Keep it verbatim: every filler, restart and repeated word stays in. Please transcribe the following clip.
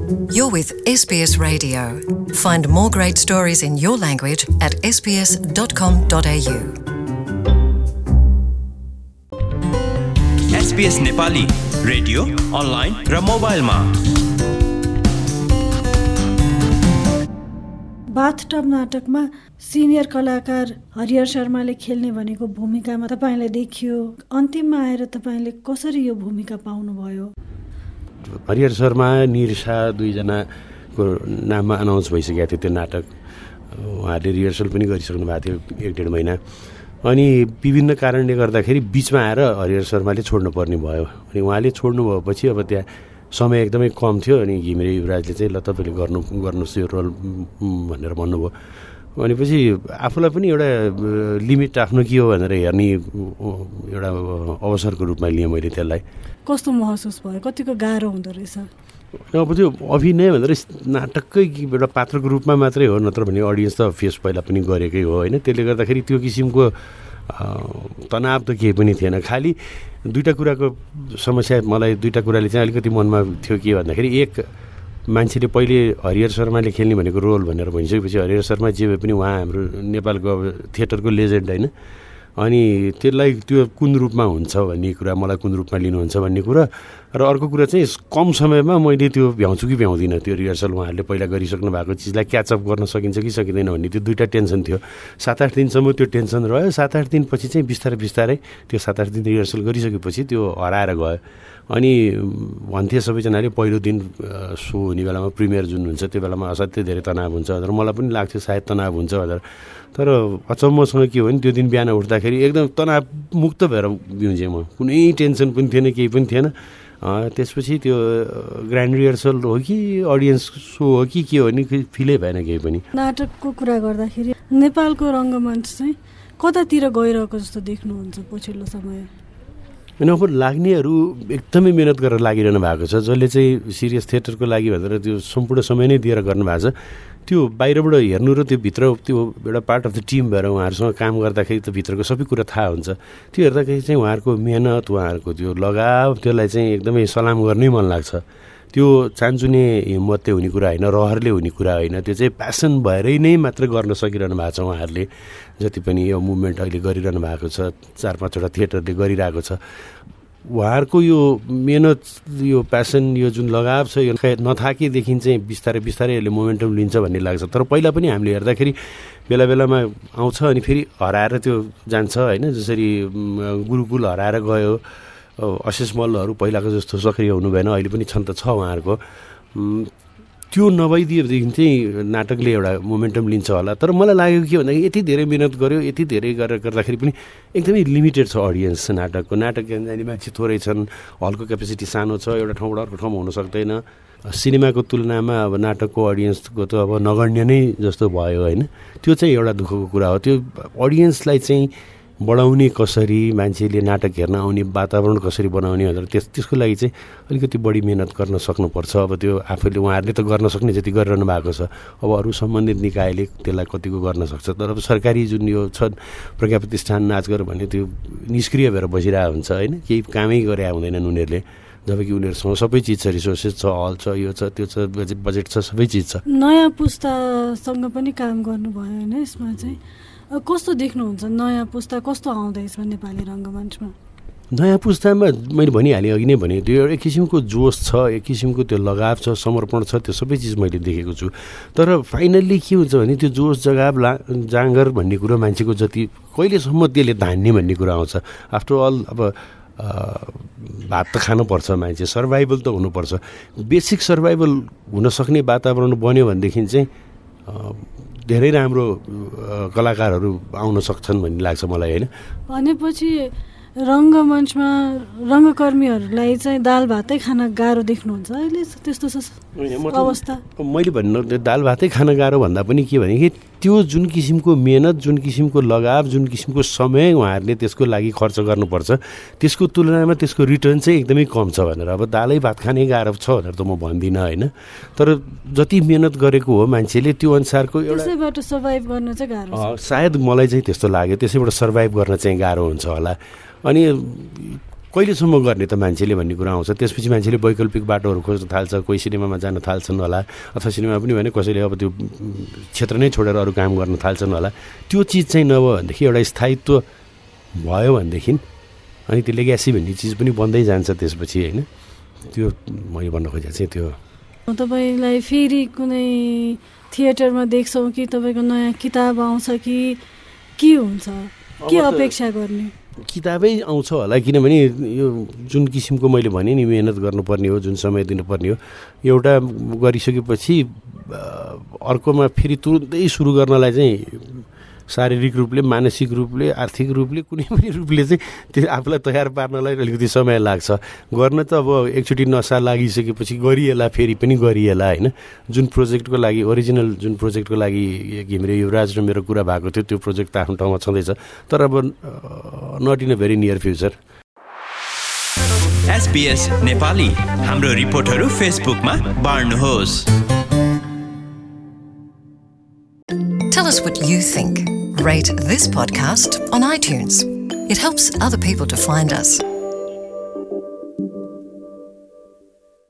You're with S B S Radio. Find more great stories in your language at s b s dot com dot a u. S B S Nepali radio online र मोबाइलमा bathtub नाटकमा senior कलाकार हरिहर शर्माले खेल्ने भनेको भूमिकामा तपाईलाई देखियो। अन्तिममा आएर तपाईले कसरी यो भूमिका पाउनुभयो? हरिहर शर्मा निरसा दुईजनाको नाममा अनाउन्स भइसकेको थियो त्यो नाटक। उहाँहरूले रिहर्सल पनि गरिसक्नु भएको थियो एक डेढ महिना। अनि विभिन्न कारणले गर्दाखेरि बिचमा आएर हरिहर शर्माले छोड्नु पर्ने भयो। अनि उहाँले छोड्नु भएपछि अब त्यहाँ समय एकदमै कम थियो। अनि घिमिरे युवराजले चाहिँ ल तपाईँले गर्नु गर्नुहोस् यो रोल भनेर भन्नुभयो। भनेपछि आफूलाई पनि एउटा लिमिट आफ्नो के हो भनेर हेर्ने एउटा अवसरको रूपमा लिएँ मैले त्यसलाई। कस्तो महसुस भयो? कतिको गाह्रो हुँदो रहेछ? अब त्यो अभिनय भनेर नाटककै एउटा पात्रको रूपमा मात्रै हो, नत्र भने अडियन्स त फेस पहिला पनि गरेकै हो होइन। त्यसले गर्दाखेरि त्यो किसिमको तनाव त केही पनि थिएन। खालि दुईवटा कुराको समस्या मलाई दुईवटा कुराले चाहिँ अलिकति मनमा थियो के भन्दाखेरि, एक मान्छेले पहिले हरिहर शर्माले खेल्ने भनेको रोल भनेर भनिसकेपछि हरिहर शर्मा जे भए पनि उहाँ हाम्रो नेपालको अब थिएटरको लेजेन्ड होइन। अनि त्यसलाई त्यो कुन रूपमा हुन्छ भन्ने कुरा, मलाई कुन रूपमा लिनुहुन्छ भन्ने कुरा, र अर्को कुरा चाहिँ कम समयमा मैले त्यो भ्याउँछु कि भ्याउँदिनँ। त्यो रिहर्सल उहाँहरूले पहिला गरिसक्नु भएको चिजलाई क्याचअप गर्न सकिन्छ कि सकिँदैन भन्ने त्यो दुईवटा टेन्सन थियो। सात आठ दिनसम्म त्यो टेन्सन रह्यो। सात आठ दिनपछि चाहिँ बिस्तारै बिस्तारै त्यो सात आठ दिन रिहर्सल गरिसकेपछि त्यो हराएर गयो। अनि भन्थे सबैजनाले पहिलो दिन सो हुने बेलामा प्रिमियर जुन हुन्छ त्यो बेलामा असाध्यै धेरै तनाव हुन्छ भनेर, मलाई पनि लाग्थ्यो सायद तनाव हुन्छ भनेर। तर अचम्मसँग के हो भने त्यो दिन बिहान उठ्दाखेरि एकदम तनाव मुक्त भएर बिउजेँ म। कुनै टेन्सन पनि थिएन, केही पनि थिएन। त्यसपछि त्यो ग्रान्ड रिहर्सल हो कि अडियन्स सो हो कि के हो भने फिलै भएन केही पनि। नाटकको कुरा गर्दाखेरि नेपालको रङ्गमञ्च चाहिँ कतातिर गइरहेको जस्तो देख्नुहुन्छ पछिल्लो समय? होइन, अब लाग्नेहरू एकदमै मिहिनेत गरेर लागिरहनु भएको छ। जसले चाहिँ सिरियस थिएटरको लागि भनेर त्यो सम्पूर्ण समय नै दिएर गर्नुभएको छ। त्यो बाहिरबाट हेर्नु र त्यो भित्र त्यो एउटा पार्ट अफ द टिम भएर उहाँहरूसँग काम गर्दाखेरि त भित्रको सबै कुरा थाहा हुन्छ। त्यो हेर्दाखेरि चाहिँ उहाँहरूको मिहिनेत, उहाँहरूको त्यो लगाव, त्यसलाई चाहिँ एकदमै सलाम गर्नै मन लाग्छ। त्यो चान्चुने हिम्मत हुने कुरा होइन, रहरले हुने कुरा होइन। त्यो चाहिँ प्यासन भएरै नै मात्र गर्न सकिरहनु भएको छ उहाँहरूले। जति पनि यो मुभमेन्ट अहिले गरिरहनु भएको छ, चार पाँचवटा थिएटरले गरिरहेको छ, उहाँहरूको यो मेहनत, यो प्यासन, यो जुन लगाव छ, यो नथाकेदेखि चाहिँ बिस्तारै बिस्तारै यसले मोमेन्टम लिन्छ भन्ने लाग्छ। तर पहिला पनि हामीले हेर्दाखेरि बेला बेलामा आउँछ अनि फेरि हराएर त्यो जान्छ होइन। जसरी गुरुकुल हराएर गयो, अशेष मल्लहरू पहिलाको जस्तो सक्रिय हुनु भएन, अहिले पनि छन् त छ उहाँहरूको। त्यो नभइदिएदेखि चाहिँ नाटकले एउटा मोमेन्टम लिन्छ होला। तर मलाई लाग्यो के भन्दाखेरि यति धेरै मिहिनेत गऱ्यो, यति धेरै गरेर गर्दाखेरि पनि एकदमै लिमिटेड छ अडियन्स नाटकको। नाटक हेर्न जाने मान्छे थोरै छन्, हलको क्यापेसिटी सानो छ, एउटा ठाउँबाट अर्को ठाउँमा हुन सक्दैन। सिनेमाको तुलनामा अब नाटकको अडियन्सको त अब नगण्य नै जस्तो भयो होइन। त्यो चाहिँ एउटा दुःखको कुरा हो। त्यो अडियन्सलाई चाहिँ बढाउने कसरी, मान्छेले नाटक हेर्न आउने वातावरण कसरी बनाउने भनेर त्यस त्यसको लागि चाहिँ अलिकति बढी मिहिनेत गर्न सक्नुपर्छ। अब त्यो आफूले उहाँहरूले त गर्न सक्ने जति गरिरहनु भएको छ। अब अरू सम्बन्धित निकायले त्यसलाई कतिको गर्न सक्छ। तर अब सरकारी जुन यो छ प्रज्ञा प्रतिष्ठान नाचघर भन्ने त्यो निष्क्रिय भएर बसिरहेको हुन्छ होइन। केही कामै गरे हुँदैनन् उनीहरूले, जबकि उनीहरूसँग सबै चिज छ, रिसोर्सेस छ, हल छ, यो छ, त्यो छ, बजेट छ, सबै चिज छ। नयाँ पुस्तासँग पनि काम गर्नुभयो होइन यसमा चाहिँ? कस्तो देख्नुहुन्छ नयाँ पुस्ता कस्तो आउँदैछ नेपाली रङ्गमञ्चमा? नयाँ पुस्तामा मैले भनिहालेँ, अघि नै भने त्यो एक किसिमको जोस छ, एक किसिमको त्यो लगाव छ, समर्पण छ, त्यो सबै चिज मैले देखेको छु। तर फाइनल्ली के हुन्छ भने त्यो जोस जगाव ला जाँगर भन्ने कुरो मान्छेको जति कहिलेसम्म त्यसले धान्ने भन्ने कुरा आउँछ। आफ्टर अल अब भात त खानुपर्छ, मान्छे सर्भाइभल त हुनुपर्छ। बेसिक सर्भाइभल हुनसक्ने वातावरण बन्यो भनेदेखि चाहिँ धेरै राम्रो कलाकारहरू आउन सक्छन् भन्ने लाग्छ मलाई होइन। भनेपछि रङ्गमञ्चमा रङ्गकर्मीहरूलाई चाहिँ दाल भातै खान गाह्रो देख्नुहुन्छ अहिले? त्यस्तो छ अवस्था? मैले भन्नु दाल भातै खान गाह्रो भन्दा पनि के भने कि त्यो जुन किसिमको मेहनत, जुन किसिमको लगाव, जुन किसिमको समय उहाँहरूले त्यसको लागि खर्च गर्नुपर्छ, त्यसको तुलनामा त्यसको रिटर्न चाहिँ एकदमै कम छ भनेर। अब दालै भात खाने गाह्रो छ भनेर त म भन्दिनँ होइन। तर जति मेहनत गरेको हो मान्छेले त्यो अनुसारको एउटा त्यसैबाट सर्भाइभ गर्न चाहिँ गाह्रो छ सायद, मलाई चाहिँ त्यस्तो लाग्यो। त्यसैबाट सर्भाइभ गर्न चाहिँ गाह्रो हुन्छ होला। अनि कहिलेसम्म गर्ने त मान्छेले भन्ने कुरा आउँछ। त्यसपछि मान्छेले वैकल्पिक बाटोहरू खोज्न थाल्छ, कोही सिनेमामा जान थाल्छन् होला, अथवा सिनेमा पनि भने कसैले अब त्यो क्षेत्र नै छोडेर अरू काम गर्न थाल्छन् होला। त्यो चिज चाहिँ नभयो भनेदेखि एउटा स्थायित्व भयो भनेदेखि अनि त्यो लेग्यासी भन्ने चिज पनि बन्दै जान्छ त्यसपछि होइन। त्यो मैले भन्न खोजेको चाहिँ त्यो तपाईँलाई फेरि कुनै थिएटरमा देख्छौँ कि तपाईँको नयाँ किताब आउँछ कि के हुन्छ, के अपेक्षा गर्ने? किताबै आउँछ होला, किनभने यो जुन किसिमको मैले भने नि मेहनत गर्नुपर्ने हो, जुन समय दिनुपर्ने हो, एउटा गरिसकेपछि अर्कोमा फेरि तुरुन्तै सुरु गर्नलाई चाहिँ शारीरिक रूपले, मानसिक रूपले, आर्थिक रूपले, कुनै पनि रूपले चाहिँ त्यो आफूलाई तयार पार्नलाई अलिकति समय लाग्छ। गर्न त अब एकचोटि नसा लागिसकेपछि गरिएला, फेरि पनि गरिएला होइन। जुन प्रोजेक्टको लागि, ओरिजिनल जुन प्रोजेक्टको लागि घिमिरे युवराज र मेरो कुरा भएको थियो, त्यो प्रोजेक्ट त आफ्नो ठाउँमा छँदैछ, तर अब not in a very near future. SBS Nepali हाम्रो रिपोर्टहरू फेसबुकमा बाँड्नुहोस्। Tell us what you think. Rate this podcast on iTunes. It helps other people to find us.